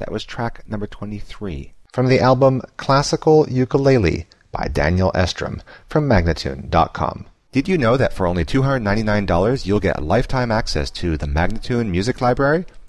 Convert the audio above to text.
That was track number 23. From the album Classical Ukulele by Daniel Estrom from Magnatune.com. Did you know that for only $299 you'll get lifetime access to the Magnatune Music Library?